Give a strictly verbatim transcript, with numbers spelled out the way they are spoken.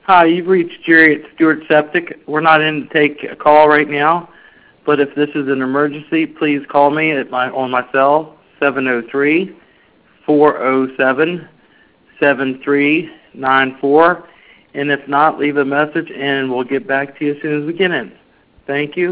Hi, you've reached Jerry at Stewart Septic. We're not in to take a call right now, but if this is an emergency, please call me at my on my cell, seven oh three, four oh seven, seven three nine four. And if not, leave a message and we'll get back to you as soon as we get in. Thank you.